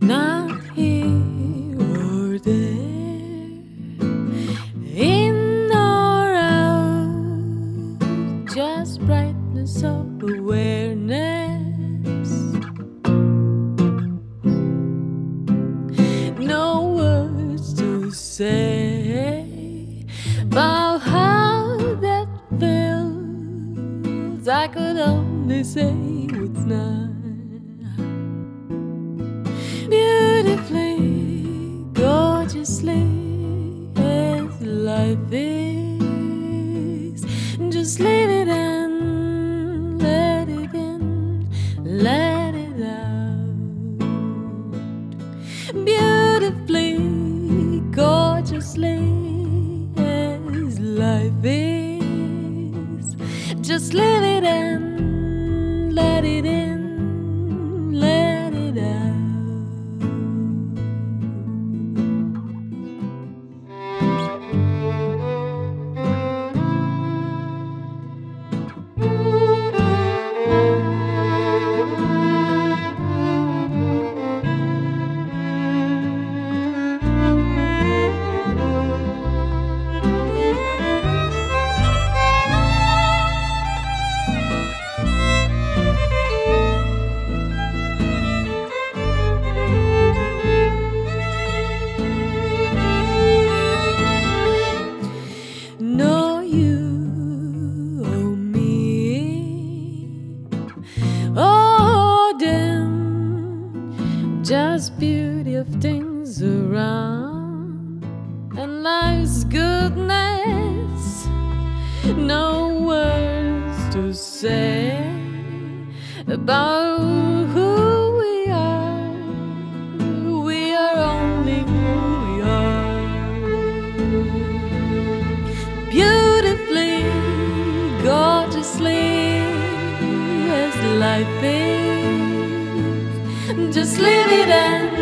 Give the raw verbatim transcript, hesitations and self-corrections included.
not here or there, in or out, just brightness of awareness. No words to say about how that feels. I could only say it's not beautifully, gorgeously as life is. Just leave it and let it in, let it out. Beautifully, gorgeously as life is. Just leave it and let it in, let it out. No, you or me, oh them, just beauty of things around and life's goodness. No words to say about who we are. We are only who we are. Beautifully, gorgeously as life is. Just leave it and